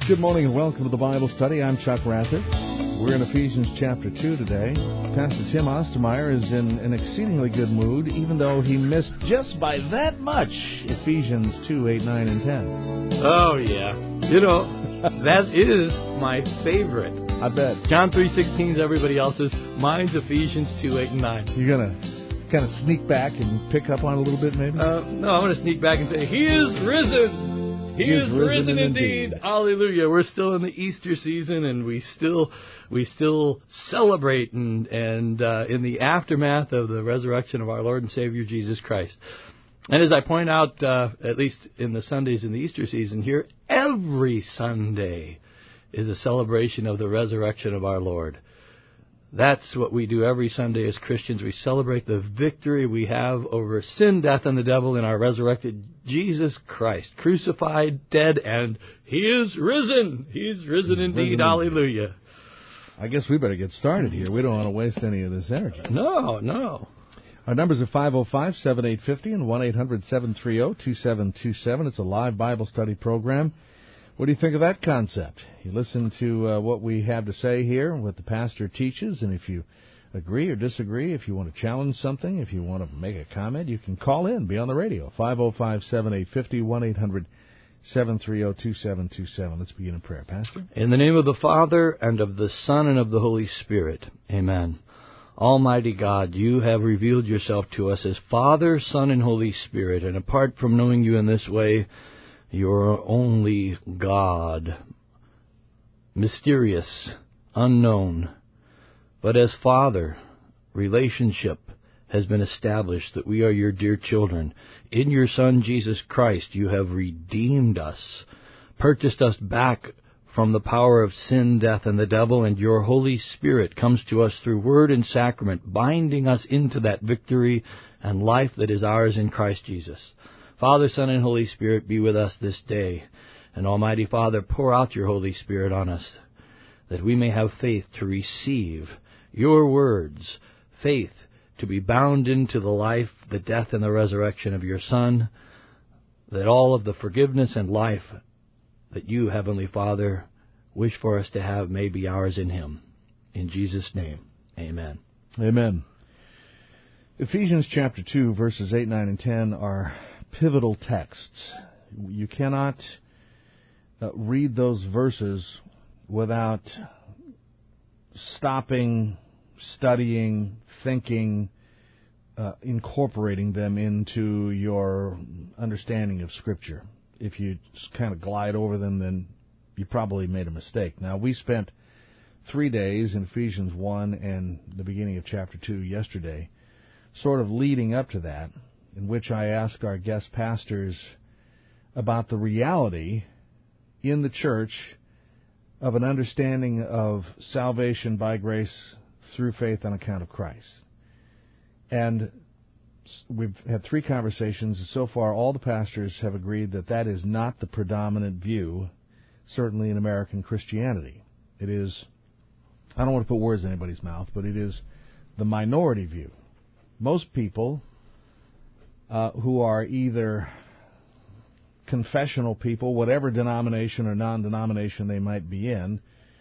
Good morning and welcome to the Bible Study. I'm Chuck Rather. We're in Ephesians chapter 2 today. Pastor Tim Ostermeyer is in an exceedingly good mood, even though he missed just by that much Ephesians 2, 8, 9, and 10. Oh, yeah. You know, that is my favorite. I bet. John 3:16 is everybody else's. Mine's Ephesians 2, 8, and 9. You're going to kind of sneak back and pick up on it a little bit, maybe? No, I'm going to sneak back and say, He is risen. He is risen indeed. Hallelujah. We're still in the Easter season, and we still celebrate and in the aftermath of the resurrection of our Lord and Savior Jesus Christ. And as I point out, at least in the Sundays in the Easter season here, every Sunday is a celebration of the resurrection of our Lord. That's what we do every Sunday as Christians. We celebrate the victory we have over sin, death, and the devil in our resurrected Jesus Christ, crucified, dead, and He is risen. He's risen indeed. Hallelujah. I guess we better get started here. We don't want to waste any of this energy. No. Our numbers are 505-7850 and 1-800-730-2727. It's a live Bible study program. What do you think of that concept? You listen to what we have to say here, what the pastor teaches, and if you agree or disagree, if you want to challenge something, if you want to make a comment, you can call in, be on the radio, 505-7850, 1-800-730-2727. Let's begin in prayer. Pastor? In the name of the Father, and of the Son, and of the Holy Spirit. Amen. Almighty God, you have revealed yourself to us as Father, Son, and Holy Spirit, and apart from knowing you in this way, you're only God, mysterious, unknown. But as Father, relationship has been established that we are your dear children. In your Son, Jesus Christ, you have redeemed us, purchased us back from the power of sin, death, and the devil, and your Holy Spirit comes to us through word and sacrament, binding us into that victory and life that is ours in Christ Jesus. Father, Son, and Holy Spirit, be with us this day. And Almighty Father, pour out your Holy Spirit on us, that we may have faith to receive your words, faith to be bound into the life, the death, and the resurrection of your Son, that all of the forgiveness and life that you, Heavenly Father, wish for us to have may be ours in Him. In Jesus' name, amen. Amen. Ephesians chapter 2, verses 8, 9, and 10 are pivotal texts. You cannot read those verses without stopping, studying, thinking, incorporating them into your understanding of Scripture. If you just kind of glide over them, then you probably made a mistake. Now, we spent 3 days in Ephesians 1 and the beginning of chapter 2 yesterday, sort of leading up to that, in which I asked our guest pastors about the reality in the church of an understanding of salvation by grace through faith on account of Christ. And we've had 3 conversations. So far, all the pastors have agreed that that is not the predominant view, certainly in American Christianity. It is, I don't want to put words in anybody's mouth, but it is the minority view. Most people who are either confessional people, whatever denomination or non-denomination they might be in,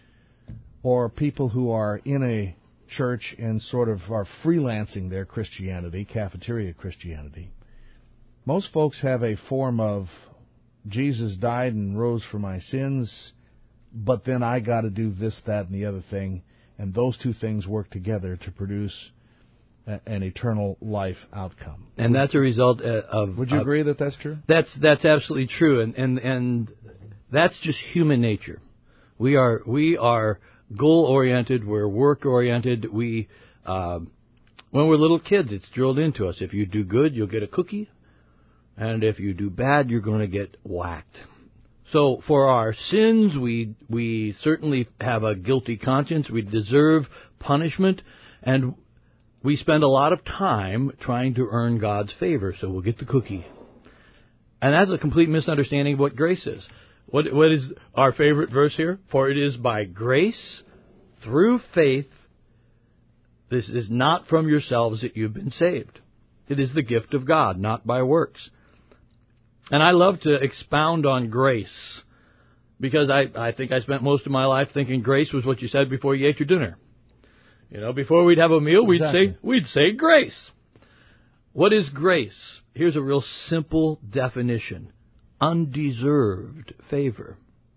or people who are in a church and sort of are freelancing their Christianity, cafeteria Christianity. Most folks have a form of Jesus died and rose for my sins, but then I got to do this, that, and the other thing, and those two things work together to produce an eternal life outcome. And that's a result of... Would you agree that that's true? That's absolutely true, and that's just human nature. We are goal-oriented, we're work-oriented. When we're little kids, it's drilled into us. If you do good, you'll get a cookie, and if you do bad, you're going to get whacked. So for our sins, we certainly have a guilty conscience. We deserve punishment, and we spend a lot of time trying to earn God's favor, so we'll get the cookie. And that's a complete misunderstanding of what grace is. What is our favorite verse here? For it is by grace, through faith, this is not from yourselves that you've been saved. It is the gift of God, not by works. And I love to expound on grace Because I think I spent most of my life thinking grace was what you said before you ate your dinner. Before we'd have a meal, Exactly. we'd say grace. What is grace? Here's a real simple definition. Undeserved favor.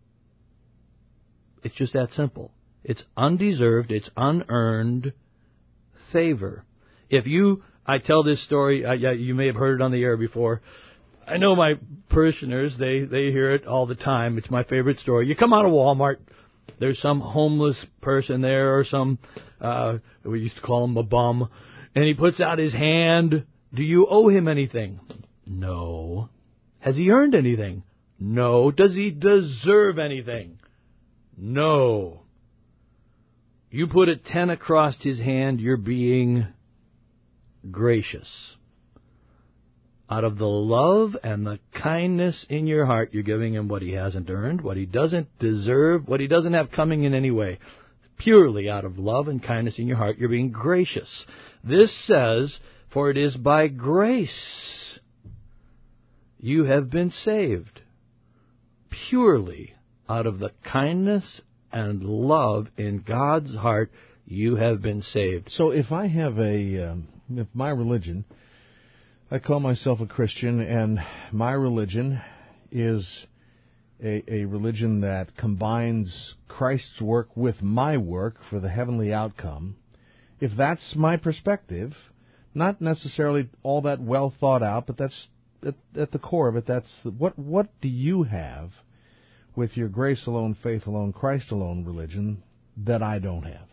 It's just that simple. It's undeserved, it's unearned favor. I tell this story, you may have heard it on the air before. I know my parishioners, they hear it all the time. It's my favorite story. You come out of Walmart, there's some homeless person there or some, we used to call him a bum, and he puts out his hand. Do you owe him anything? No. Has he earned anything? No. Does he deserve anything? No. You put a 10 across his hand, you're being gracious. Out of the love and the kindness in your heart, you're giving him what he hasn't earned, what he doesn't deserve, what he doesn't have coming in any way. Purely out of love and kindness in your heart, you're being gracious. This says, for it is by grace you have been saved. Purely out of the kindness and love in God's heart, you have been saved. So if I have if my religion, I call myself a Christian, and my religion is a religion that combines Christ's work with my work for the heavenly outcome, if that's my perspective, not necessarily all that well thought out, but that's at the core of it, that's what do you have with your grace alone, faith alone, Christ alone religion that I don't have?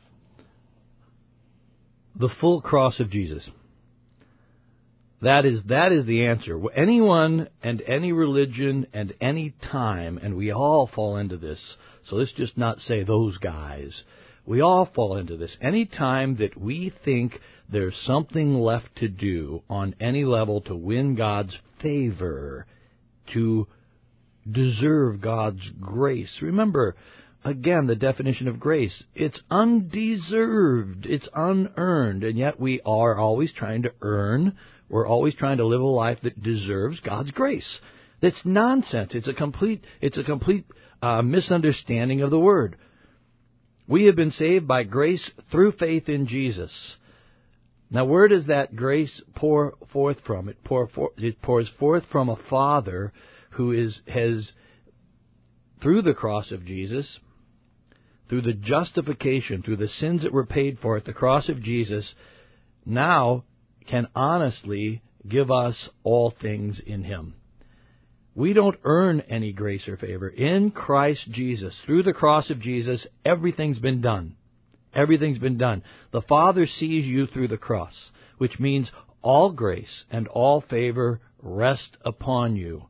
The full cross of Jesus. That is the answer. Anyone and any religion and any time, and we all fall into this, so let's just not say those guys. We all fall into this. Any time that we think there's something left to do on any level to win God's favor, to deserve God's grace. Remember, again, the definition of grace. It's undeserved. It's unearned. And yet we are always trying to earn. We're always trying to live a life that deserves God's grace. That's nonsense. It's a complete misunderstanding of the word. We have been saved by grace through faith in Jesus. Now, where does that grace pour forth from? It pours forth from a Father who has, through the cross of Jesus, through the justification, through the sins that were paid for at the cross of Jesus, now can honestly give us all things in Him. We don't earn any grace or favor. In Christ Jesus, through the cross of Jesus, everything's been done. Everything's been done. The Father sees you through the cross, which means all grace and all favor rest upon you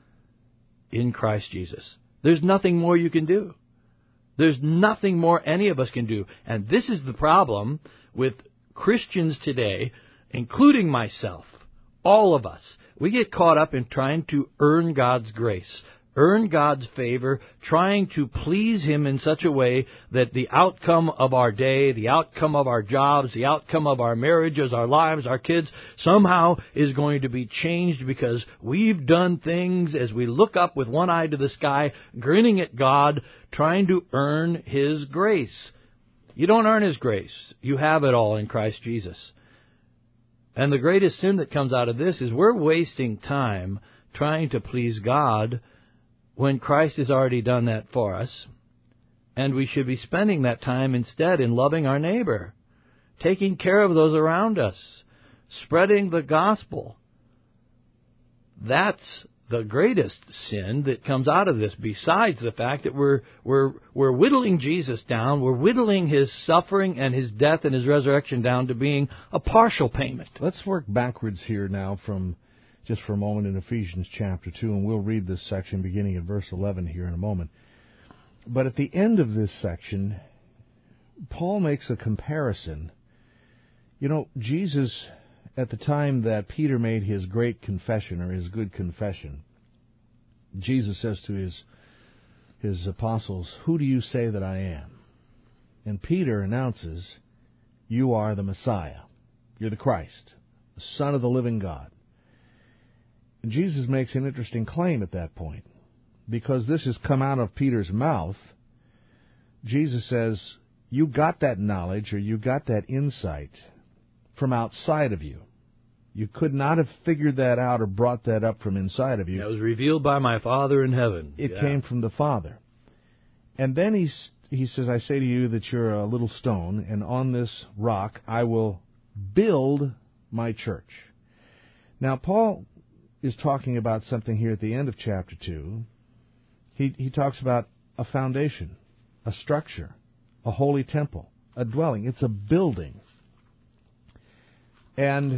in Christ Jesus. There's nothing more you can do. There's nothing more any of us can do. And this is the problem with Christians today, including myself, all of us. We get caught up in trying to earn God's grace, earn God's favor, trying to please Him in such a way that the outcome of our day, the outcome of our jobs, the outcome of our marriages, our lives, our kids, somehow is going to be changed because we've done things as we look up with one eye to the sky, grinning at God, trying to earn His grace. You don't earn His grace. You have it all in Christ Jesus. And the greatest sin that comes out of this is we're wasting time trying to please God when Christ has already done that for us. And we should be spending that time instead in loving our neighbor, taking care of those around us, spreading the gospel. That's the greatest sin that comes out of this, besides the fact that we're whittling Jesus down, we're whittling His suffering and His death and His resurrection down to being a partial payment. Let's work backwards here now just for a moment in Ephesians chapter 2, and we'll read this section beginning at verse 11 here in a moment. But at the end of this section, Paul makes a comparison. You know, Jesus, at the time that Peter made his great confession, or his good confession, Jesus says to his apostles, "Who do you say that I am?" And Peter announces, "You are the Messiah. You're the Christ, the Son of the living God." And Jesus makes an interesting claim at that point. because this has come out of Peter's mouth, Jesus says, you got that knowledge or you got that insight from outside of you. You could not have figured that out or brought that up from inside of you. It was revealed by my Father in heaven. It came from the Father. And then he says, I say to you that you're a little stone, and on this rock I will build my church. Now, Paul is talking about something here at the end of chapter 2. He talks about a foundation, a structure, a holy temple, a dwelling. It's a building. And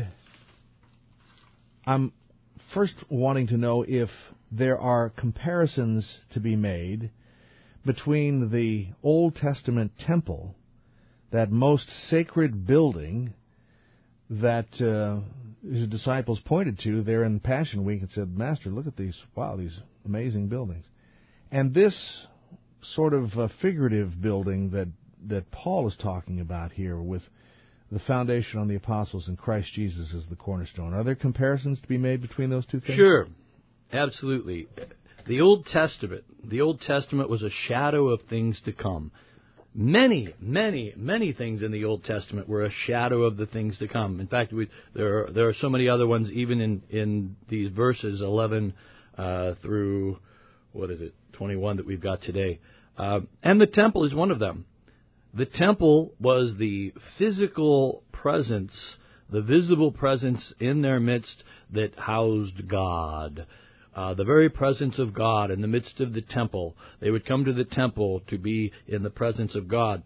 I'm first wanting to know if there are comparisons to be made between the Old Testament temple, that most sacred building that his disciples pointed to there in Passion Week and said, Master, look at these amazing buildings. And this sort of figurative building that Paul is talking about here with the foundation on the apostles and Christ Jesus as the cornerstone. Are there comparisons to be made between those two things? Sure, absolutely. The Old Testament was a shadow of things to come. Many, many, many things in the Old Testament were a shadow of the things to come. In fact, there are so many other ones, even in these verses 11 through 21 that we've got today. And the temple is one of them. The temple was the physical presence, the visible presence in their midst that housed God. The very presence of God in the midst of the temple. They would come to the temple to be in the presence of God.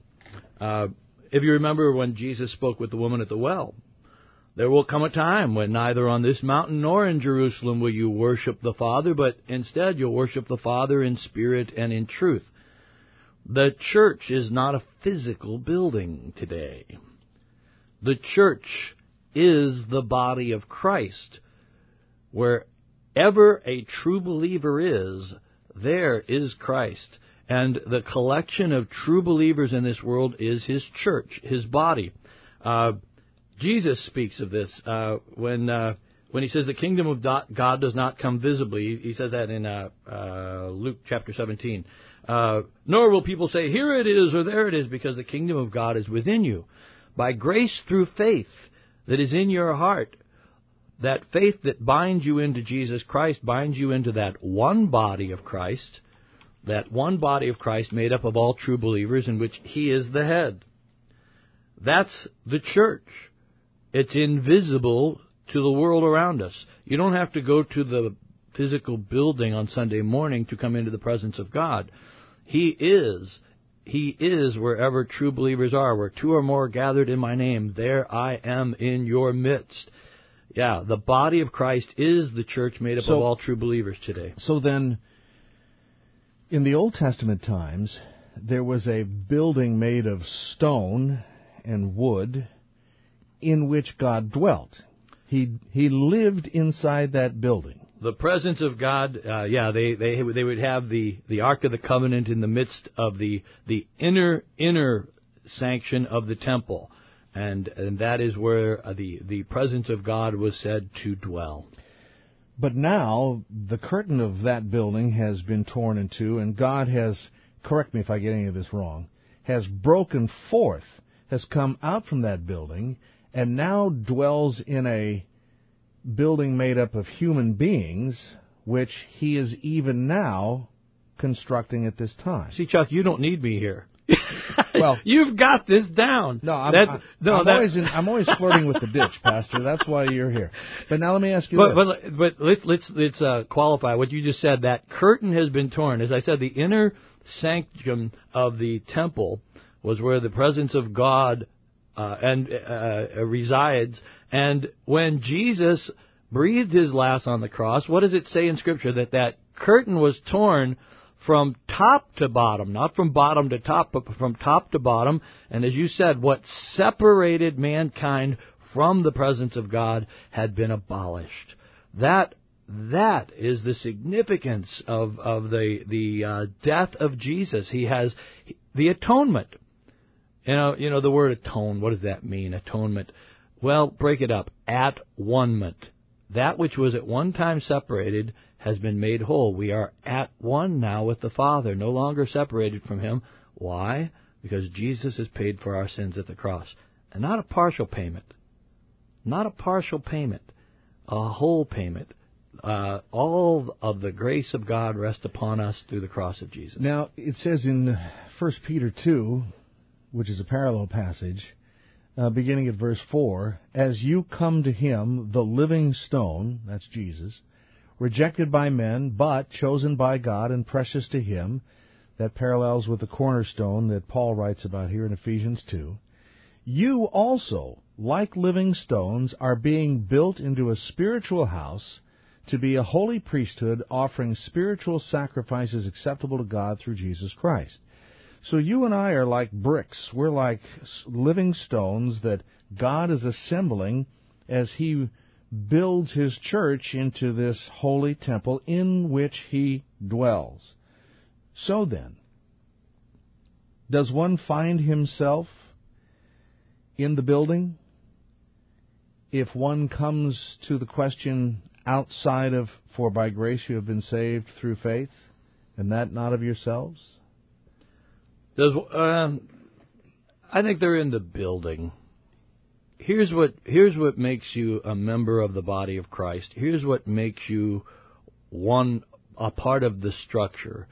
If you remember when Jesus spoke with the woman at the well, there will come a time when neither on this mountain nor in Jerusalem will you worship the Father, but instead you'll worship the Father in spirit and in truth. The church is not a physical building today. The church is the body of Christ. Wherever a true believer is, there is Christ. And the collection of true believers in this world is His church, His body. Jesus speaks of this when He says the kingdom of God does not come visibly. He says that in Luke chapter 17. Nor will people say, here it is or there it is, because the kingdom of God is within you. By grace through faith that is in your heart, that faith that binds you into Jesus Christ, binds you into that one body of Christ made up of all true believers in which He is the head. That's the church. It's invisible to the world around us. You don't have to go to the physical building on Sunday morning to come into the presence of God. He is wherever true believers are. Where two or more are gathered in my name, there I am in your midst. Yeah, the body of Christ is the church made up of all true believers today. So then, in the Old Testament times, there was a building made of stone and wood in which God dwelt. He lived inside that building. The presence of God, they would have the Ark of the Covenant in the midst of the inner sanction of the temple. And that is where the presence of God was said to dwell. But now, the curtain of that building has been torn in two, and God has, correct me if I get any of this wrong, has broken forth, has come out from that building, and now dwells in a building made up of human beings, which He is even now constructing at this time. See, Chuck, you don't need me here. Well, you've got this down. No, I'm always flirting with the ditch, Pastor. That's why you're here. But now let me ask you this. But let's qualify what you just said. That curtain has been torn. As I said, the inner sanctum of the temple was where the presence of God resides. And when Jesus breathed His last on the cross, what does it say in Scripture? That curtain was torn from top to bottom, not from bottom to top, but from top to bottom. And as you said, what separated mankind from the presence of God had been abolished. That is the significance of the death of Jesus. He has the atonement. You know the word atone. What does that mean? Atonement. Well, break it up. At-one-ment. That which was at one time separated has been made whole. We are at one now with the Father, no longer separated from Him. Why? Because Jesus has paid for our sins at the cross. And not a partial payment. Not a partial payment. A whole payment. All of the grace of God rests upon us through the cross of Jesus. Now, it says in 1 Peter 2, which is a parallel passage, beginning at verse 4, as you come to Him, the living stone, that's Jesus, rejected by men, but chosen by God and precious to Him. That parallels with the cornerstone that Paul writes about here in Ephesians 2. You also, like living stones, are being built into a spiritual house to be a holy priesthood, offering spiritual sacrifices acceptable to God through Jesus Christ. So you and I are like bricks. We're like living stones that God is assembling as He builds His church into this holy temple in which He dwells. So then, does one find himself in the building? If one comes to the question outside of, for by grace you have been saved through faith, and that not of yourselves? I think they're in the building. Here's what makes you a member of the body of Christ. Here's what makes you a part of the structure.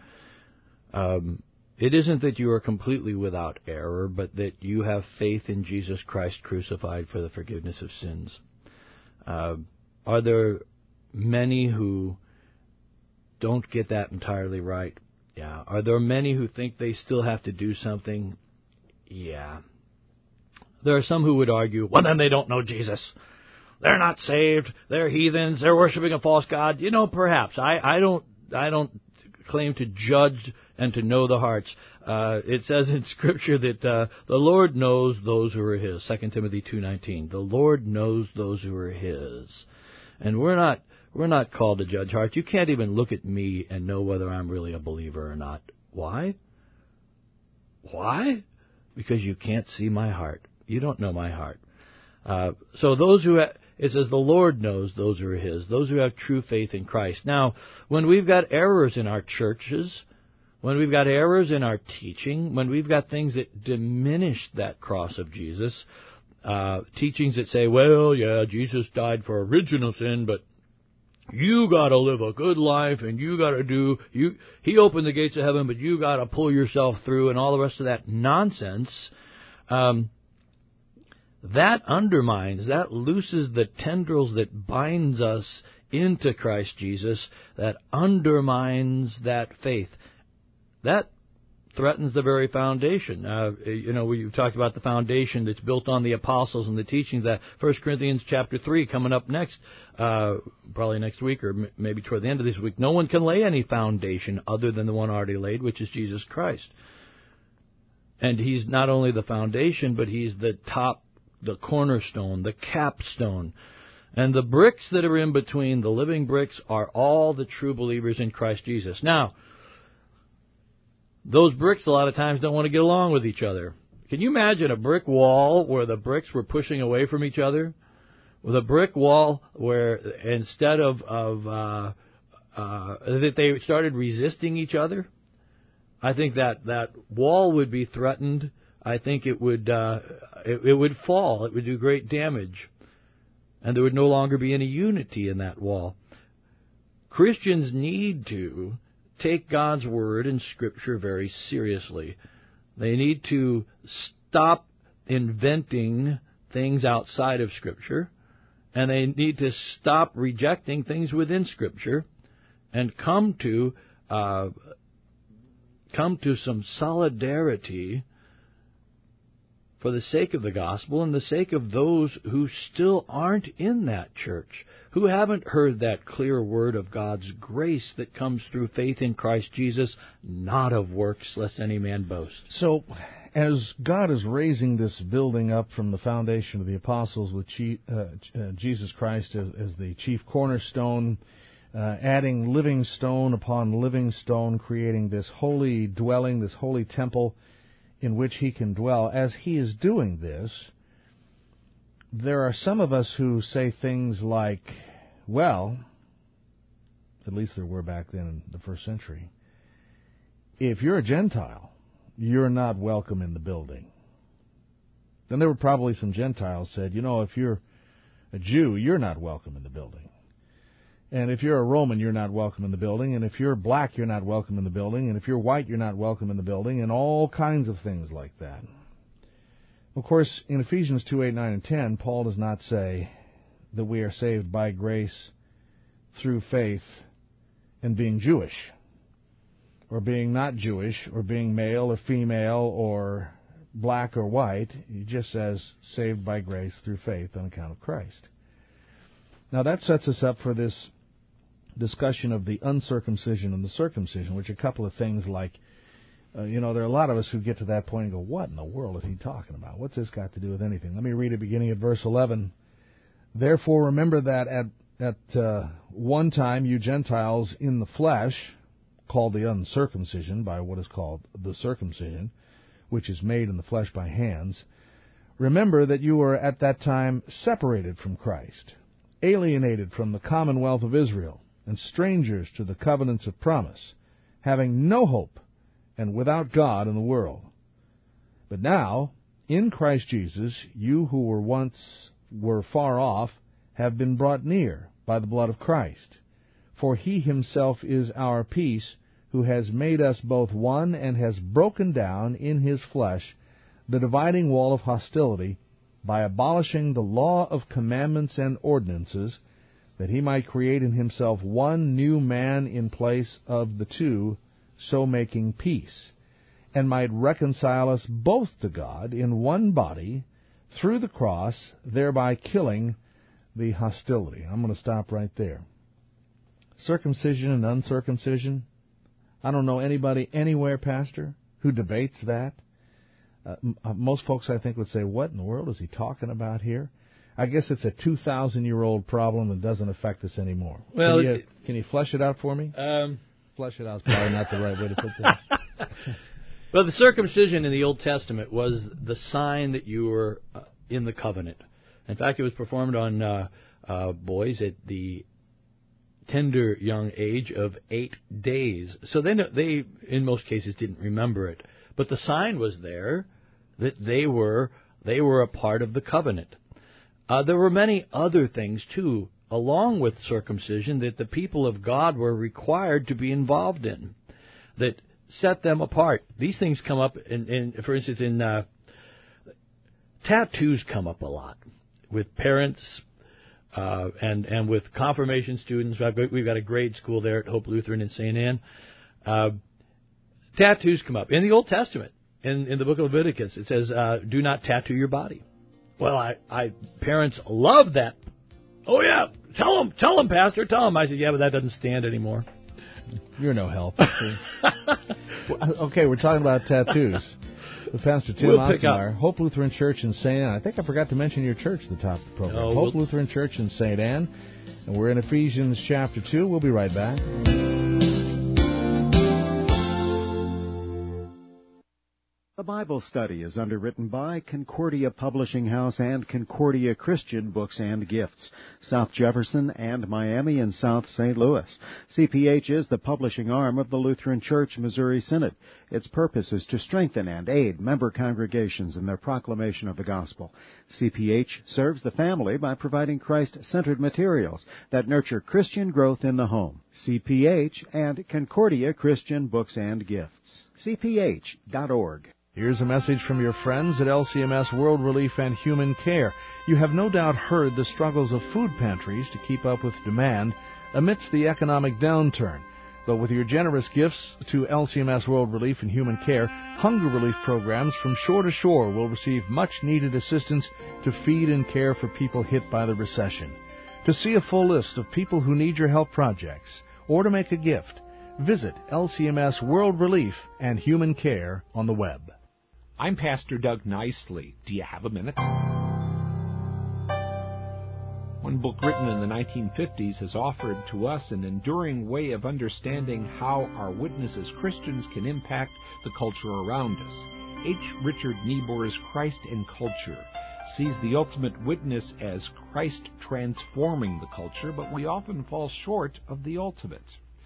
It isn't that you are completely without error, but that you have faith in Jesus Christ crucified for the forgiveness of sins. Are there many who don't get that entirely right? Yeah. Are there many who think they still have to do something? Yeah. There are some who would argue, well, then they don't know Jesus. They're not saved. They're heathens. They're worshiping a false god. Perhaps. I don't claim to judge and to know the hearts. It says in Scripture that the Lord knows those who are His. 2 Timothy 2:19. The Lord knows those who are His. And we're not called to judge hearts. You can't even look at me and know whether I'm really a believer or not. Why? Why? Because you can't see my heart. You don't know my heart. So those who... It says the Lord knows those who are His, those who have true faith in Christ. Now, when we've got errors in our churches, when we've got errors in our teaching, when we've got things that diminish that cross of Jesus, teachings that say, well, yeah, Jesus died for original sin, but you got to live a good life, and you got to He opened the gates of heaven, but you got to pull yourself through, and all the rest of that nonsense, that undermines, that looses the tendrils that binds us into Christ Jesus, that undermines that faith. That threatens the very foundation. We've talked about the foundation that's built on the apostles and the teachings. That 1 Corinthians chapter 3 coming up next, probably next week or maybe toward the end of this week. No one can lay any foundation other than the one already laid, which is Jesus Christ. And He's not only the foundation, but He's the top, the cornerstone, the capstone. And the bricks that are in between, the living bricks, are all the true believers in Christ Jesus. Now, those bricks a lot of times don't want to get along with each other. Can you imagine a brick wall where the bricks were pushing away from each other? With a brick wall where instead of that they started resisting each other? I think that wall would be threatened. I think it would fall. It would do great damage. And there would no longer be any unity in that wall. Christians need to take God's Word and Scripture very seriously. They need to stop inventing things outside of Scripture, and they need to stop rejecting things within Scripture, and come to some solidarity for the sake of the gospel and the sake of those who still aren't in that church, who haven't heard that clear word of God's grace that comes through faith in Christ Jesus, not of works, lest any man boast. So, as God is raising this building up from the foundation of the apostles with Jesus Christ as the chief cornerstone, adding living stone upon living stone, creating this holy dwelling, this holy temple in which He can dwell, as He is doing this, there are some of us who say things like, well, at least there were back then in the first century. If you're a Gentile, you're not welcome in the building. Then there were probably some Gentiles said, if you're a Jew, you're not welcome in the building. And if you're a Roman, you're not welcome in the building. And if you're black, you're not welcome in the building. And if you're white, you're not welcome in the building. And all kinds of things like that. Of course, in Ephesians 2, 8, 9, and 10, Paul does not say that we are saved by grace through faith and being Jewish, or being not Jewish, or being male or female, or black or white. He just says saved by grace through faith on account of Christ. Now that sets us up for this discussion of the uncircumcision and the circumcision, which a couple of things like, there are a lot of us who get to that point and go, what in the world is he talking about? What's this got to do with anything? Let me read it beginning at verse 11. Therefore remember that at one time you Gentiles in the flesh, called the uncircumcision by what is called the circumcision, which is made in the flesh by hands, remember that you were at that time separated from Christ, alienated from the commonwealth of Israel, and strangers to the covenants of promise, having no hope and without God in the world. But now, in Christ Jesus, you who were far off have been brought near by the blood of Christ. For he himself is our peace, who has made us both one and has broken down in his flesh the dividing wall of hostility by abolishing the law of commandments and ordinances, that he might create in himself one new man in place of the two, so making peace, and might reconcile us both to God in one body through the cross, thereby killing the hostility. I'm going to stop right there. Circumcision and uncircumcision. I don't know anybody anywhere, Pastor, who debates that. Most folks, I think, would say, what in the world is he talking about here? I guess it's a 2,000-year-old problem that doesn't affect us anymore. Well, can you flesh it out for me? Flesh it out is probably not the right way to put that. Well, the circumcision in the Old Testament was the sign that you were in the covenant. In fact, it was performed on boys at the tender young age of 8 days. So they, in most cases, didn't remember it. But the sign was there that they were a part of the covenant. There were many other things, too, along with circumcision, that the people of God were required to be involved in, that set them apart. These things come up, for instance, in tattoos come up a lot with parents and with confirmation students. We've got a grade school there at Hope Lutheran in St. Anne. Tattoos come up. In the Old Testament, in the book of Leviticus, it says, do not tattoo your body. Well, parents love that. Oh, yeah, tell them, Pastor, tell them. I said, yeah, but that doesn't stand anymore. You're no help. Okay, we're talking about tattoos. With Pastor Tim Ostermeyer, Hope Lutheran Church in St. Anne. I think I forgot to mention your church at the top of the program. Hope Lutheran Church in St. Anne. And we're in Ephesians chapter 2. We'll be right back. The Bible study is underwritten by Concordia Publishing House and Concordia Christian Books and Gifts, South Jefferson and Miami and South St. Louis. CPH is the publishing arm of the Lutheran Church Missouri Synod. Its purpose is to strengthen and aid member congregations in their proclamation of the gospel. CPH serves the family by providing Christ-centered materials that nurture Christian growth in the home. CPH and Concordia Christian Books and Gifts. CPH.org. Here's a message from your friends at LCMS World Relief and Human Care. You have no doubt heard the struggles of food pantries to keep up with demand amidst the economic downturn. But with your generous gifts to LCMS World Relief and Human Care, hunger relief programs from shore to shore will receive much-needed assistance to feed and care for people hit by the recession. To see a full list of people who need your help projects, or to make a gift, visit LCMS World Relief and Human Care on the web. I'm Pastor Doug Nicely. Do you have a minute? One book written in the 1950s has offered to us an enduring way of understanding how our witness as Christians can impact the culture around us. H. Richard Niebuhr's Christ and Culture. sees the ultimate witness as Christ transforming the culture, but we often fall short of the ultimate.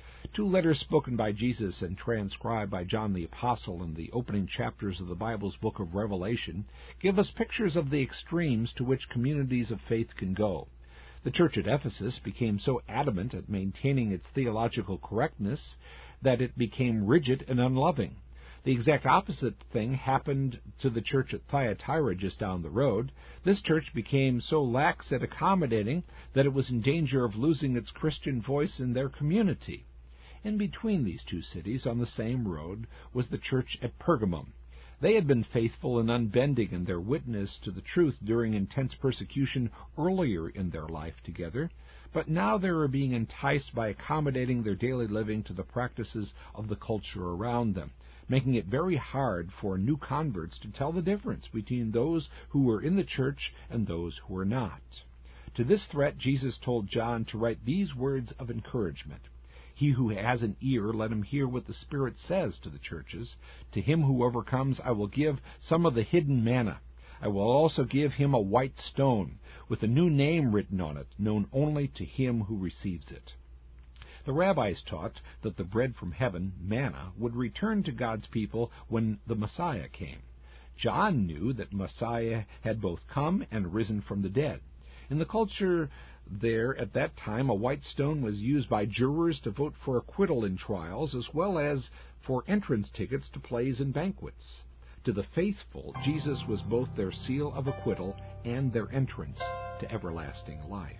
2 letters spoken by Jesus and transcribed by John the Apostle in the opening chapters of the Bible's book of Revelation give us pictures of the extremes to which communities of faith can go. The church at Ephesus became so adamant at maintaining its theological correctness that it became rigid and unloving. The exact opposite thing happened to the church at Thyatira just down the road. This church became so lax at accommodating that it was in danger of losing its Christian voice in their community. In between these two cities, on the same road, was the church at Pergamum. They had been faithful and unbending in their witness to the truth during intense persecution earlier in their life together, but now they were being enticed by accommodating their daily living to the practices of the culture around them, making it very hard for new converts to tell the difference between those who were in the church and those who were not. To this threat, Jesus told John to write these words of encouragement. He who has an ear, let him hear what the Spirit says to the churches. To him who overcomes, I will give some of the hidden manna. I will also give him a white stone, with a new name written on it, known only to him who receives it. The rabbis taught that the bread from heaven, manna, would return to God's people when the Messiah came. John knew that Messiah had both come and risen from the dead. In the culture there at that time, a white stone was used by jurors to vote for acquittal in trials, as well as for entrance tickets to plays and banquets. To the faithful, Jesus was both their seal of acquittal and their entrance to everlasting life.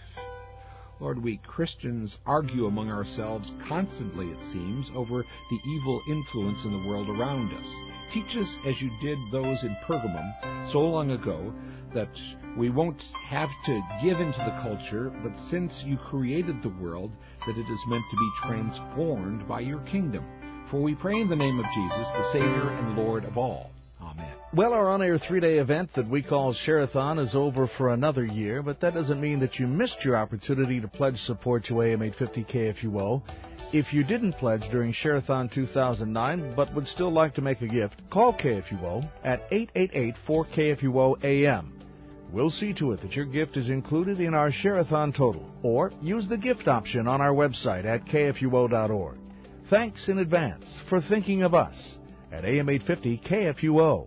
Lord, we Christians argue among ourselves constantly, it seems, over the evil influence in the world around us. Teach us, as you did those in Pergamum so long ago, that we won't have to give into the culture, but since you created the world, that it is meant to be transformed by your kingdom. For we pray in the name of Jesus, the Savior and Lord of all. Amen. Well, our on-air 3-day event that we call Share-a-thon is over for another year, but that doesn't mean that you missed your opportunity to pledge support to AM 850 KFUO. If you didn't pledge during Share-a-thon 2009 but would still like to make a gift, call KFUO at 888-4KFUO-AM. We'll see to it that your gift is included in our Share-a-thon total, or use the gift option on our website at kfuo.org. Thanks in advance for thinking of us at AM 850 KFUO.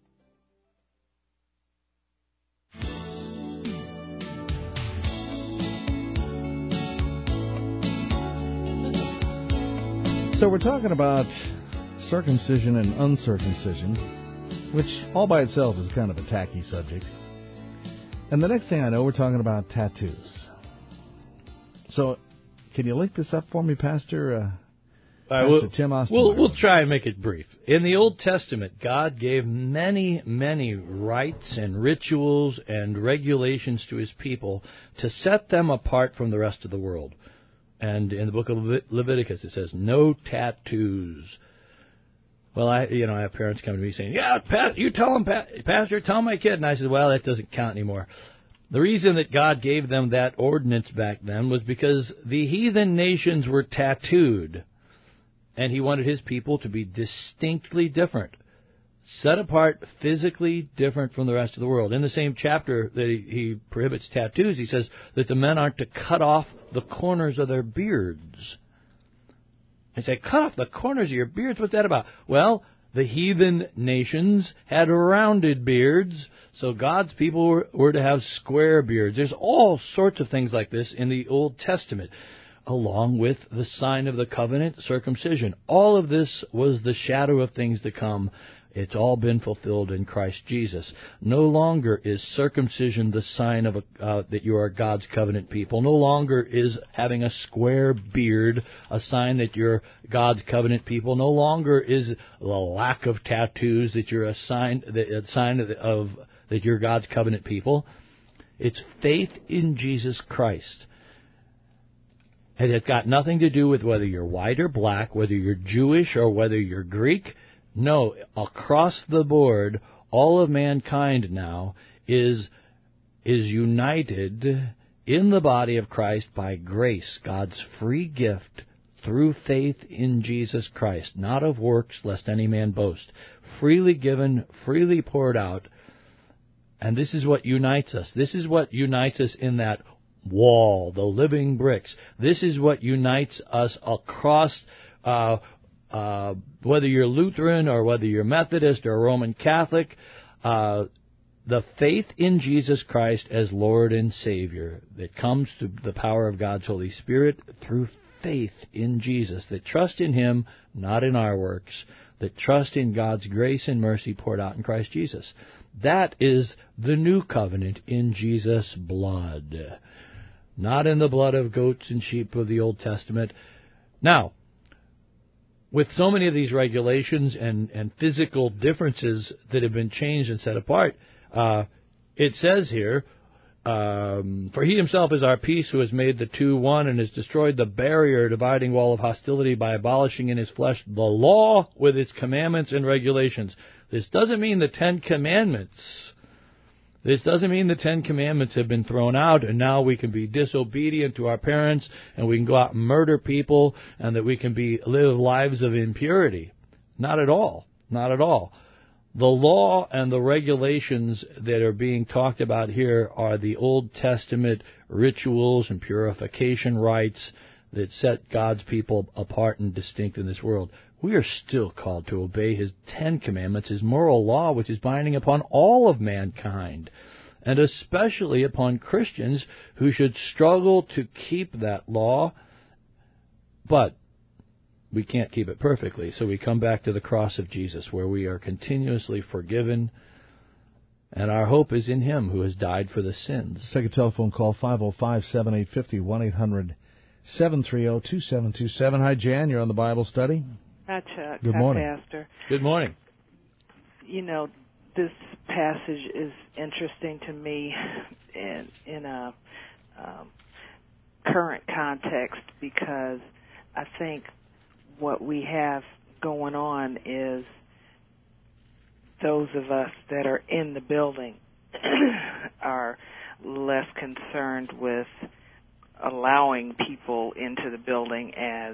So we're talking about circumcision and uncircumcision, which all by itself is kind of a tacky subject. And the next thing I know, we're talking about tattoos. So, can you link this up for me, Pastor? Tim Austin. We'll try and make it brief. In the Old Testament, God gave many, many rites and rituals and regulations to his people to set them apart from the rest of the world. And in the book of Leviticus, it says, no tattoos. Well, I have parents come to me saying, yeah, you tell them, Pastor, tell my kid. And I said, well, that doesn't count anymore. The reason that God gave them that ordinance back then was because the heathen nations were tattooed, and he wanted his people to be distinctly different, set apart, physically different from the rest of the world. In the same chapter that he prohibits tattoos, he says that the men aren't to cut off the corners of their beards. I say, cut off the corners of your beards? What's that about? Well, the heathen nations had rounded beards, so God's people were to have square beards. There's all sorts of things like this in the Old Testament, along with the sign of the covenant, circumcision. All of this was the shadow of things to come. It's all been fulfilled in Christ Jesus. No longer is circumcision the sign of that you are God's covenant people. No longer is having a square beard a sign that you're God's covenant people. No longer is the lack of tattoos that you're a sign of that you're God's covenant people. It's faith in Jesus Christ. And it's got nothing to do with whether you're white or black, whether you're Jewish or whether you're Greek. No, across the board, all of mankind now is united in the body of Christ by grace, God's free gift through faith in Jesus Christ, not of works, lest any man boast. Freely given, freely poured out, And this is what unites us. This is what unites us in that wall, the living bricks. This is what unites us across, whether you're Lutheran or whether you're Methodist or Roman Catholic, the faith in Jesus Christ as Lord and Savior that comes through the power of God's Holy Spirit through faith in Jesus, that trust in Him, not in our works, that trust in God's grace and mercy poured out in Christ Jesus. That is the new covenant in Jesus' blood, not in the blood of goats and sheep of the Old Testament. Now, with so many of these regulations and physical differences that have been changed and set apart, it says here, for He Himself is our peace, who has made the two one and has destroyed the barrier, dividing wall of hostility by abolishing in His flesh the law with its commandments and regulations. This doesn't mean the Ten Commandments. This doesn't mean the Ten Commandments have been thrown out and now we can be disobedient to our parents and we can go out and murder people and that we can live lives of impurity. Not at all. Not at all. The law and the regulations that are being talked about here are the Old Testament rituals and purification rites that set God's people apart and distinct in this world. We are still called to obey His Ten Commandments, His moral law, which is binding upon all of mankind, and especially upon Christians who should struggle to keep that law, but we can't keep it perfectly. So we come back to the cross of Jesus, where we are continuously forgiven, and our hope is in Him who has died for the sins. Let's take a telephone call, 505-7850, 1-800-730-2727. Hi, Jan. You're on the Bible study. Hi, Chuck. Good morning. Hi, Pastor. Good morning. You know, this passage is interesting to me in a current context, because I think what we have going on is those of us that are in the building are less concerned with allowing people into the building as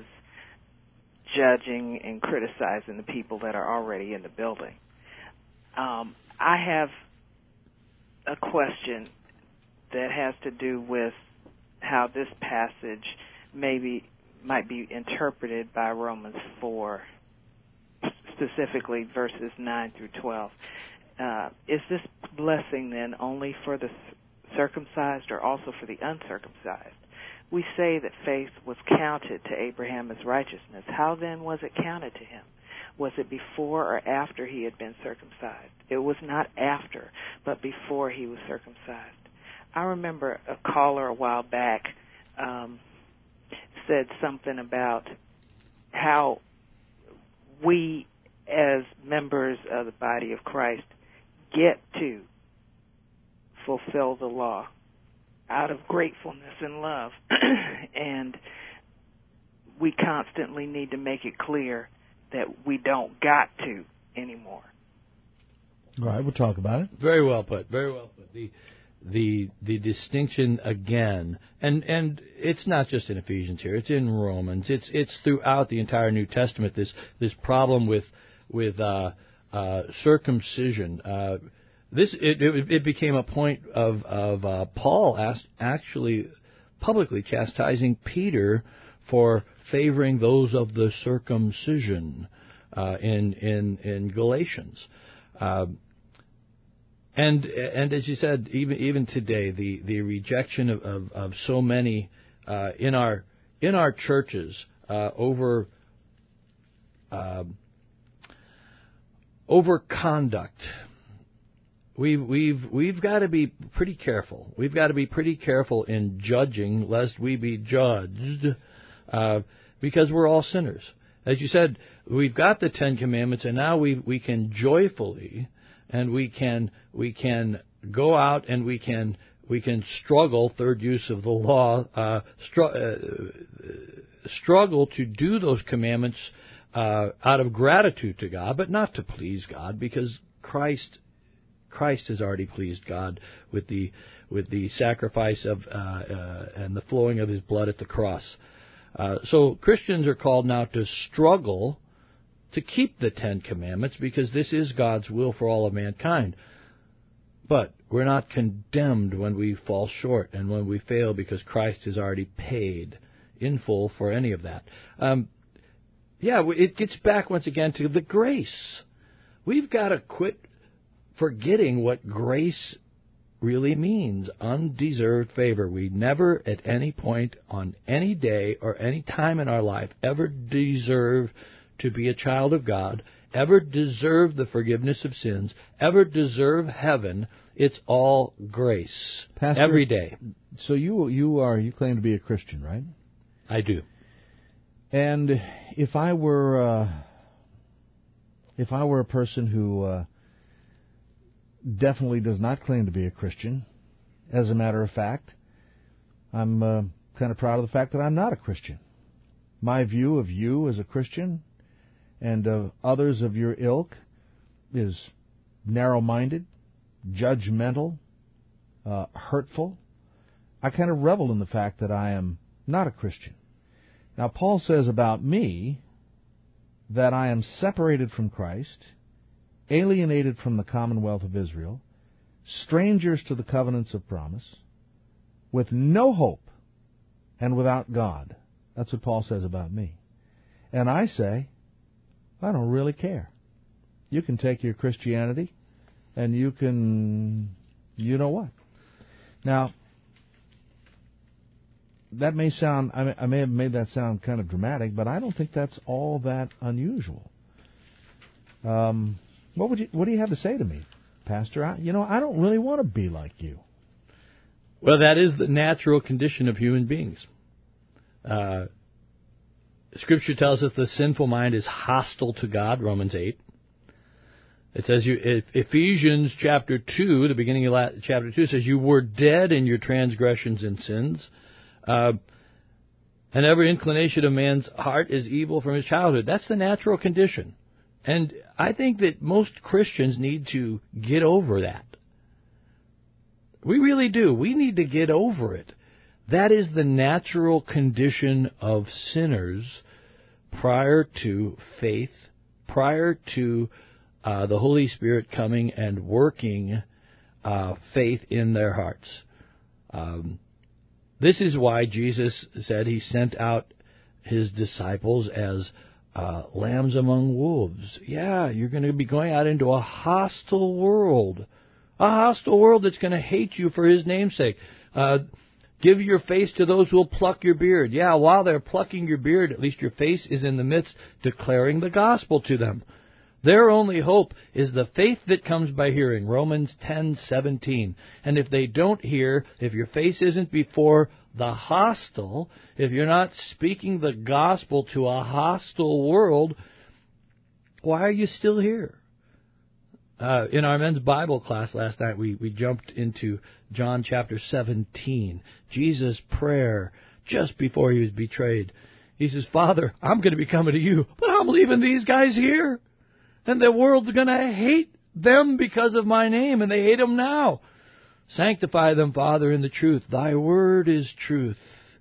judging and criticizing the people that are already in the building. I have a question that has to do with how this passage might be interpreted by Romans 4, specifically verses 9 through 12. Is this blessing then only for the circumcised or also for the uncircumcised? We say that faith was counted to Abraham as righteousness. How then was it counted to him? Was it before or after he had been circumcised? It was not after, but before he was circumcised. I remember a caller a while back said something about how we as members of the body of Christ get to fulfill the law out of gratefulness and love. And we constantly need to make it clear that we don't got to anymore. All right, we'll talk about it. Very well put. Very well put. The distinction again, and it's not just in Ephesians here. It's in Romans. It's throughout the entire New Testament. This problem with circumcision. It became a point of Paul actually publicly chastising Peter for favoring those of the circumcision in Galatians. And as you said, even today, the rejection of so many in our churches over conduct. We've got to be pretty careful. We've got to be pretty careful in judging, lest we be judged, because we're all sinners. As you said, we've got the Ten Commandments, and now we can joyfully, and we can go out and we can struggle. Third use of the law, struggle to do those commandments out of gratitude to God, but not to please God, because Christ has already pleased God with the sacrifice of and the flowing of His blood at the cross. So Christians are called now to struggle to keep the Ten Commandments, because this is God's will for all of mankind. But we're not condemned when we fall short and when we fail, because Christ has already paid in full for any of that. It gets back once again to the grace. We've got to quit forgetting what grace really means. Undeserved favor. We never at any point on any day or any time in our life ever deserve to be a child of God, ever deserve the forgiveness of sins, ever deserve heaven. It's all grace. Pastor, every day. So you claim to be a Christian, right? I do. And if I were a person who definitely does not claim to be a Christian, as a matter of fact, I'm kind of proud of the fact that I'm not a Christian. My view of you as a Christian and of others of your ilk is narrow-minded, judgmental, hurtful. I kind of revel in the fact that I am not a Christian. Now, Paul says about me that I am separated from Christ, alienated from the commonwealth of Israel, strangers to the covenants of promise, with no hope and without God. That's what Paul says about me. And I say, I don't really care. You can take your Christianity and you can, you know what. Now, that may sound, I may have made that sound kind of dramatic, but I don't think that's all that unusual. What do you have to say to me, Pastor? I don't really want to be like you. Well, that is the natural condition of human beings. Scripture tells us the sinful mind is hostile to God, Romans 8. It says, Ephesians chapter 2, the beginning of chapter 2, says, you were dead in your transgressions and sins, and every inclination of man's heart is evil from his childhood. That's the natural condition. And I think that most Christians need to get over that. We really do. We need to get over it. That is the natural condition of sinners prior to faith, prior to the Holy Spirit coming and working faith in their hearts. This is why Jesus said he sent out his disciples as lambs among wolves. Yeah, you're going to be going out into a hostile world that's going to hate you for his name's sake. Give your face to those who will pluck your beard. Yeah, while they're plucking your beard, at least your face is in the midst declaring the gospel to them. Their only hope is the faith that comes by hearing, Romans 10:17. And if they don't hear, if your face isn't before the hostile, if you're not speaking the gospel to a hostile world, why are you still here? In our men's Bible class last night, we jumped into John chapter 17, Jesus' prayer just before he was betrayed. He says, Father, I'm going to be coming to you, but I'm leaving these guys here. And the world's going to hate them because of my name, and they hate them now. Sanctify them, Father, in the truth. Thy word is truth.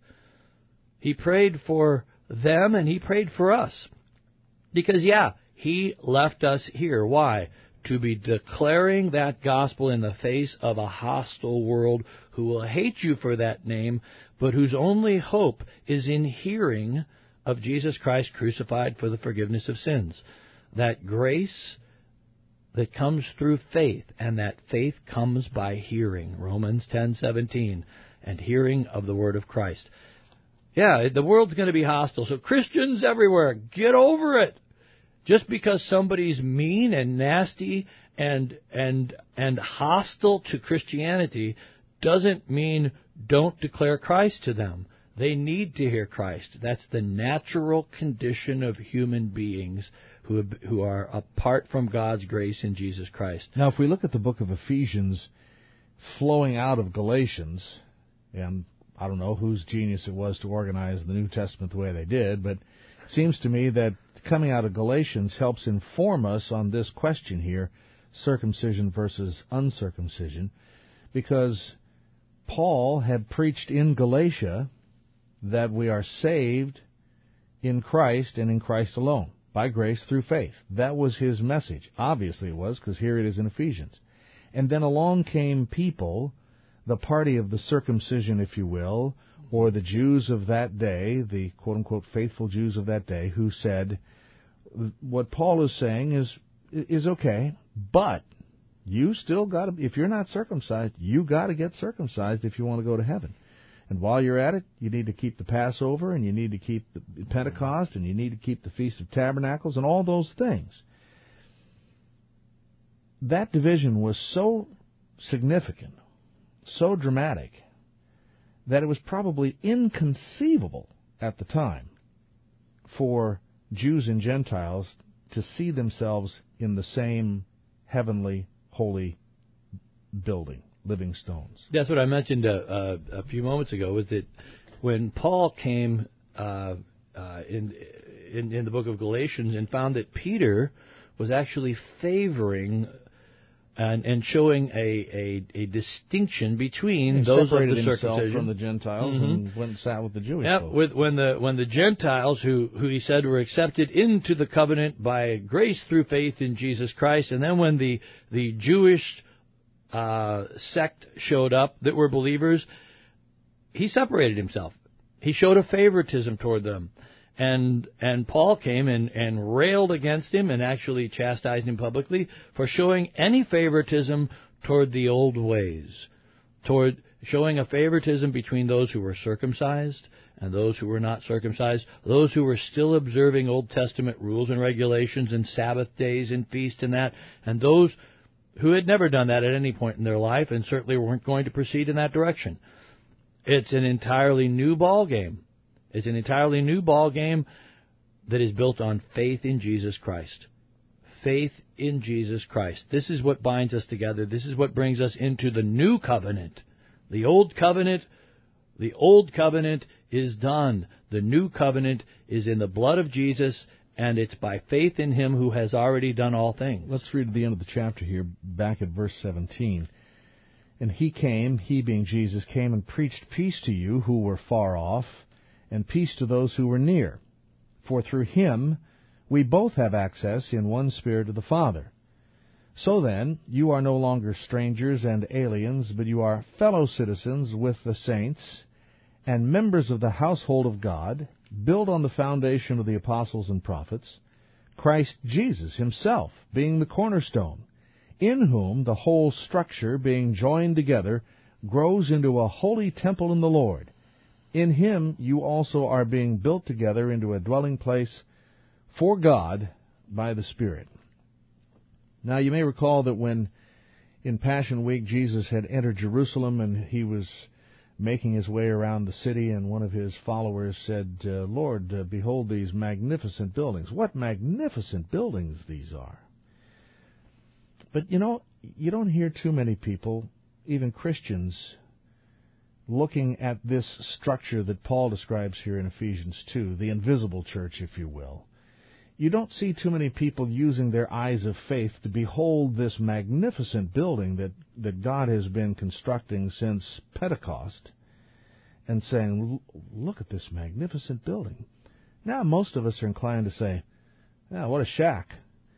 He prayed for them, and he prayed for us. Because, he left us here. Why? To be declaring that gospel in the face of a hostile world who will hate you for that name, but whose only hope is in hearing of Jesus Christ crucified for the forgiveness of sins. That grace that comes through faith, and that faith comes by hearing, Romans 10:17, and hearing of the word of Christ. Yeah, the world's going to be hostile, so Christians everywhere, get over it. Just because somebody's mean and nasty and hostile to Christianity doesn't mean don't declare Christ to them. They need to hear Christ. That's the natural condition of human beings who are apart from God's grace in Jesus Christ. Now, if we look at the book of Ephesians flowing out of Galatians, and I don't know whose genius it was to organize the New Testament the way they did, but it seems to me that coming out of Galatians helps inform us on this question here, circumcision versus uncircumcision, because Paul had preached in Galatia that we are saved in Christ and in Christ alone, by grace through faith. That was his message. Obviously it was, because here it is in Ephesians. And then along came people, the party of the circumcision, if you will, or the Jews of that day, the quote-unquote faithful Jews of that day, who said, what Paul is saying is okay, but you still got to, if you're not circumcised, you got to get circumcised if you want to go to heaven. And while you're at it, you need to keep the Passover, and you need to keep the Pentecost, and you need to keep the Feast of Tabernacles, and all those things. That division was so significant, so dramatic, that it was probably inconceivable at the time for Jews and Gentiles to see themselves in the same heavenly, holy building, living stones. That's what I mentioned a few moments ago, was that when Paul came in the book of Galatians and found that Peter was actually favoring and showing a distinction between those of the circumcision from the Gentiles and went and sat with the Jewish folks. When the Gentiles who he said were accepted into the covenant by grace through faith in Jesus Christ, and then when the Jewish sect showed up that were believers, he separated himself. He showed a favoritism toward them. And Paul came and railed against him and actually chastised him publicly for showing any favoritism toward the old ways, toward showing a favoritism between those who were circumcised and those who were not circumcised, those who were still observing Old Testament rules and regulations and Sabbath days and feast and that, and those who had never done that at any point in their life and certainly weren't going to proceed in that direction. It's an entirely new ball game. It's an entirely new ball game that is built on faith in Jesus Christ. Faith in Jesus Christ. This is what binds us together. This is what brings us into the new covenant. The old covenant is done. The new covenant is in the blood of Jesus, and it's by faith in Him who has already done all things. Let's read the end of the chapter here, back at verse 17. And He came, He being Jesus, came and preached peace to you who were far off, and peace to those who were near. For through Him we both have access in one Spirit to the Father. So then, you are no longer strangers and aliens, but you are fellow citizens with the saints, and members of the household of God, built on the foundation of the apostles and prophets, Christ Jesus Himself being the cornerstone, in whom the whole structure, being joined together, grows into a holy temple in the Lord. In Him you also are being built together into a dwelling place for God by the Spirit. Now you may recall that when in Passion Week Jesus had entered Jerusalem and He was making His way around the city, and one of His followers said, Lord, behold these magnificent buildings. What magnificent buildings these are. But you don't hear too many people, even Christians, looking at this structure that Paul describes here in Ephesians 2, the invisible church, if you will. You don't see too many people using their eyes of faith to behold this magnificent building that God has been constructing since Pentecost and saying, look at this magnificent building. Now, most of us are inclined to say, what a shack.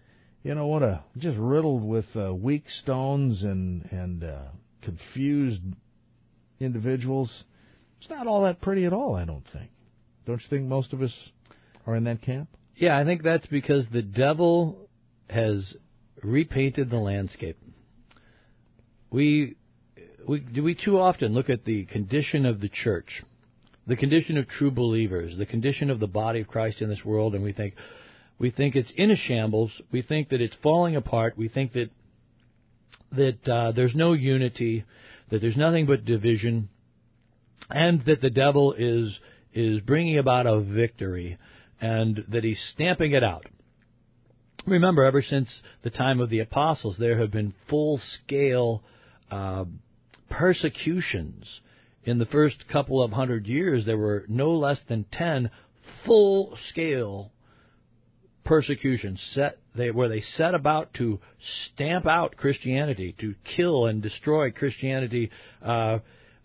Just riddled with weak stones and confused individuals. It's not all that pretty at all, I don't think. Don't you think most of us are in that camp? Yeah, I think that's because the devil has repainted the landscape. We too often look at the condition of the church, the condition of true believers, the condition of the body of Christ in this world, and we think it's in a shambles. We think that it's falling apart. We think that there's no unity, that there's nothing but division, and that the devil is bringing about a victory, and that he's stamping it out. Remember, ever since the time of the apostles, there have been full-scale persecutions. In the first couple of 100 years, there were no less than 10 full-scale persecutions where they set about to stamp out Christianity, to kill and destroy Christianity in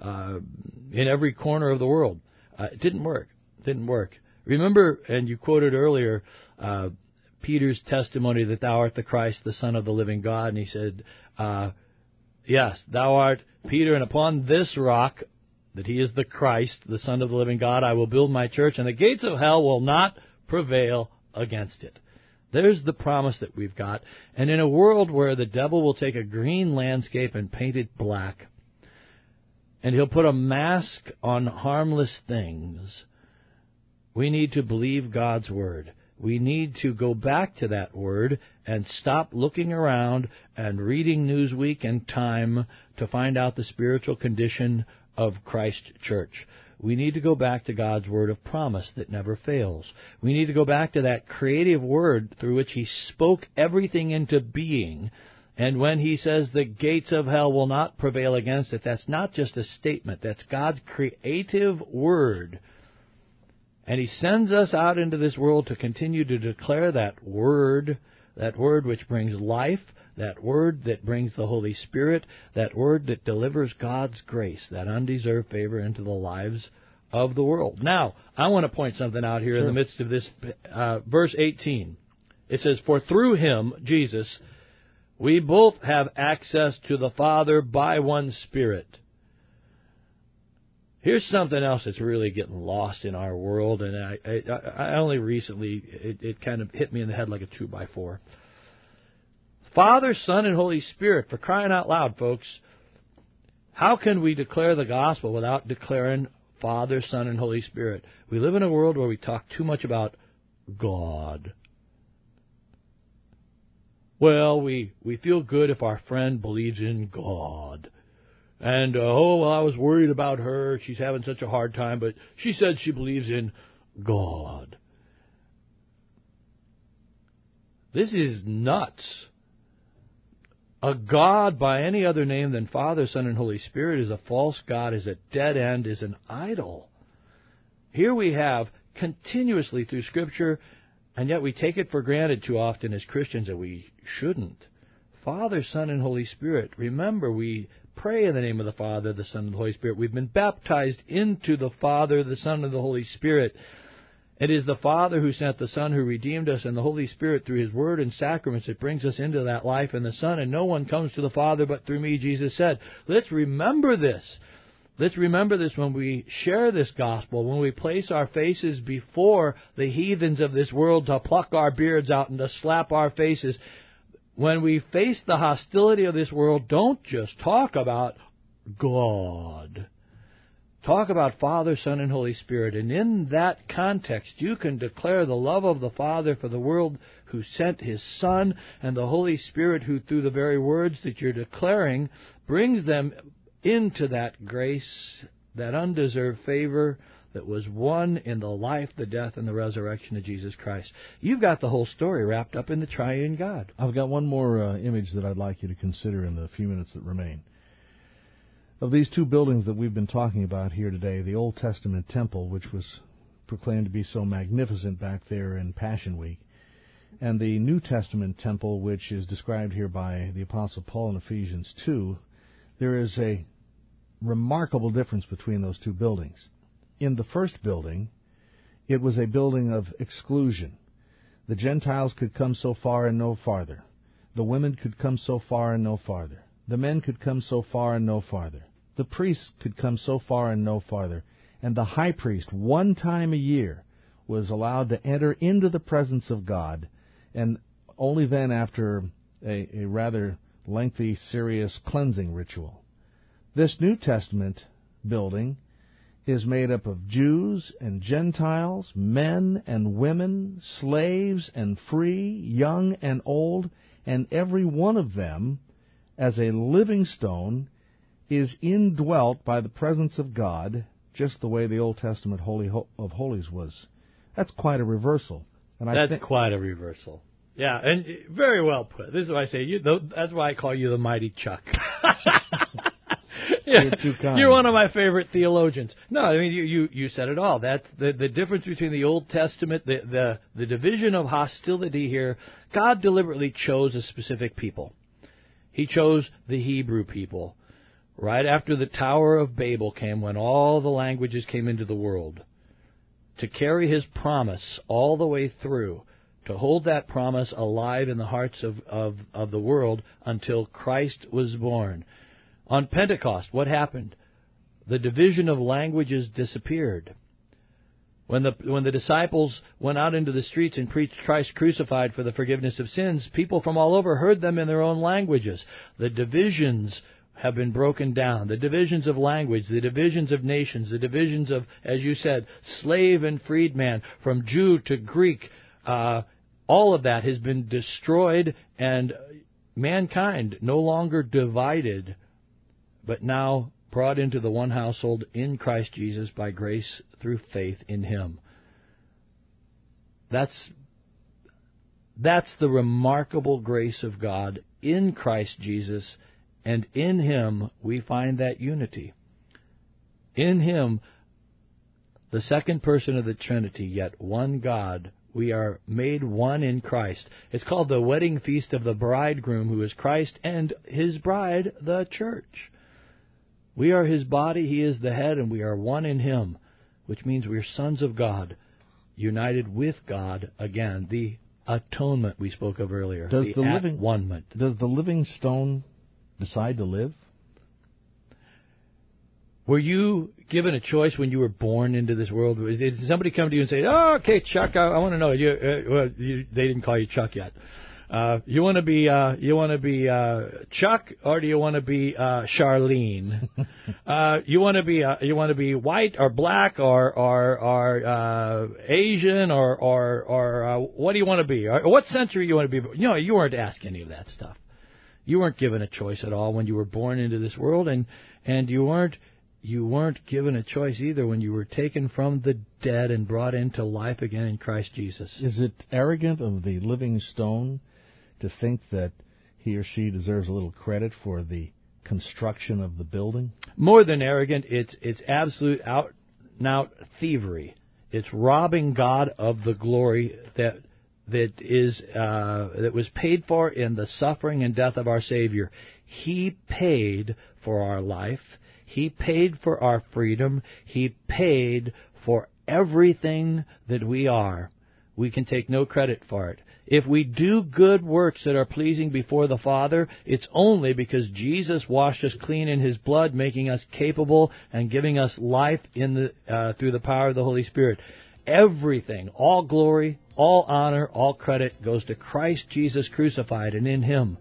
every corner of the world. It didn't work. Remember, and you quoted earlier, Peter's testimony that thou art the Christ, the Son of the living God, and he said, Yes, thou art Peter, and upon this rock, that he is the Christ, the Son of the living God, I will build my church, and the gates of hell will not prevail against it. There's the promise that we've got. And in a world where the devil will take a green landscape and paint it black, and he'll put a mask on harmless things, we need to believe God's Word. We need to go back to that Word and stop looking around and reading Newsweek and Time to find out the spiritual condition of Christ Church. We need to go back to God's Word of promise that never fails. We need to go back to that creative Word through which He spoke everything into being. And when He says the gates of hell will not prevail against it, that's not just a statement. That's God's creative Word. And He sends us out into this world to continue to declare that Word which brings life, that Word that brings the Holy Spirit, that Word that delivers God's grace, that undeserved favor into the lives of the world. Now, I want to point something out here in the midst of this. Verse 18, it says, "For through Him, Jesus, we both have access to the Father by one Spirit." Here's something else that's really getting lost in our world, and I only recently, it kind of hit me in the head like a 2x4. Father, Son, and Holy Spirit, for crying out loud, folks. How can we declare the gospel without declaring Father, Son, and Holy Spirit? We live in a world where we talk too much about God. Well, we feel good if our friend believes in God. And, I was worried about her. She's having such a hard time, but she said she believes in God. This is nuts. A God by any other name than Father, Son, and Holy Spirit is a false God, is a dead end, is an idol. Here we have continuously through Scripture, and yet we take it for granted too often as Christians, and we shouldn't. Father, Son, and Holy Spirit. Remember, we pray in the name of the Father, the Son, and the Holy Spirit. We've been baptized into the Father, the Son, and the Holy Spirit. It is the Father who sent the Son who redeemed us, and the Holy Spirit through His Word and sacraments that brings us into that life in the Son. And no one comes to the Father but through me, Jesus said. Let's remember this. Let's remember this when we share this gospel, when we place our faces before the heathens of this world to pluck our beards out and to slap our faces. When we face the hostility of this world, don't just talk about God. Talk about Father, Son, and Holy Spirit. And in that context, you can declare the love of the Father for the world who sent His Son, and the Holy Spirit who, through the very words that you're declaring, brings them into that grace, that undeserved favor that was won in the life, the death, and the resurrection of Jesus Christ. You've got the whole story wrapped up in the triune God. I've got one more image that I'd like you to consider in the few minutes that remain. Of these two buildings that we've been talking about here today, the Old Testament temple, which was proclaimed to be so magnificent back there in Passion Week, and the New Testament temple, which is described here by the Apostle Paul in Ephesians 2, there is a remarkable difference between those two buildings. In the first building, it was a building of exclusion. The Gentiles could come so far and no farther. The women could come so far and no farther. The men could come so far and no farther. The priests could come so far and no farther. And the high priest, one time a year, was allowed to enter into the presence of God, and only then after a rather lengthy, serious cleansing ritual. This New Testament building is made up of Jews and Gentiles, men and women, slaves and free, young and old, and every one of them, as a living stone, is indwelt by the presence of God, just the way the Old Testament Holy of Holies was. That's quite a reversal. And that's quite a reversal. Yeah, and very well put. This is why I say, that's why I call you the Mighty Chuck. Yeah, you're too kind. You're one of my favorite theologians. No, I mean, you said it all. That's the difference between the Old Testament, the division of hostility here. God deliberately chose a specific people. He chose the Hebrew people. Right after the Tower of Babel came, when all the languages came into the world, to carry His promise all the way through, to hold that promise alive in the hearts of the world until Christ was born. On Pentecost, what happened? The division of languages disappeared. When the disciples went out into the streets and preached Christ crucified for the forgiveness of sins, people from all over heard them in their own languages. The divisions have been broken down. The divisions of language, the divisions of nations, the divisions of, as you said, slave and freedman, from Jew to Greek, all of that has been destroyed, and mankind no longer divided, but now brought into the one household in Christ Jesus by grace through faith in Him. That's the remarkable grace of God in Christ Jesus, and in Him we find that unity. In Him, the second person of the Trinity, yet one God, we are made one in Christ. It's called the wedding feast of the bridegroom, who is Christ, and His bride, the church. We are His body, He is the head, and we are one in Him, which means we are sons of God, united with God again. The atonement we spoke of earlier. Does the living stone decide to live? Were you given a choice when you were born into this world? Did somebody come to you and say, "Oh, okay, Chuck, I want to know." They didn't call you Chuck yet. You want to be Chuck, or do you want to be Charlene? You want to be white or black or Asian or what do you want to be? Or what century you want to be? You weren't asked any of that stuff. You weren't given a choice at all when you were born into this world, and you weren't given a choice either when you were taken from the dead and brought into life again in Christ Jesus. Is it arrogant of the living stone to think that he or she deserves a little credit for the construction of the building? More than arrogant, it's absolute out and out thievery. It's robbing God of the glory that was paid for in the suffering and death of our Savior. He paid for our life. He paid for our freedom. He paid for everything that we are. We can take no credit for it. If we do good works that are pleasing before the Father, it's only because Jesus washed us clean in His blood, making us capable and giving us life through the power of the Holy Spirit. Everything, all glory, all honor, all credit goes to Christ Jesus crucified, and in Him,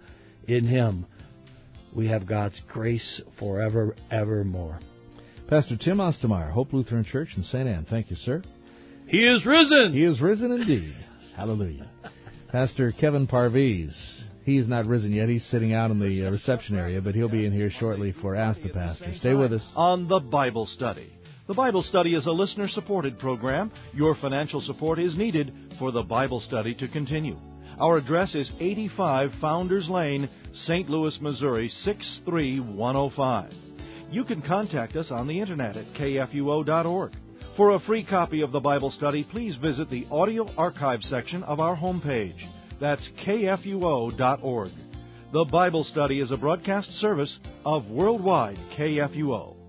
we have God's grace forever, evermore. Pastor Tim Ostermeyer, Hope Lutheran Church in St. Anne. Thank you, sir. He is risen! He is risen indeed. Hallelujah. Pastor Kevin Parviz, he's not risen yet. He's sitting out in the reception area, but he'll be in here shortly for Ask the Pastor. Stay with us. On the Bible Study. The Bible Study is a listener-supported program. Your financial support is needed for the Bible Study to continue. Our address is 85 Founders Lane, St. Louis, Missouri, 63105. You can contact us on the Internet at kfuo.org. For a free copy of the Bible Study, please visit the audio archive section of our homepage. That's kfuo.org. The Bible Study is a broadcast service of Worldwide KFUO.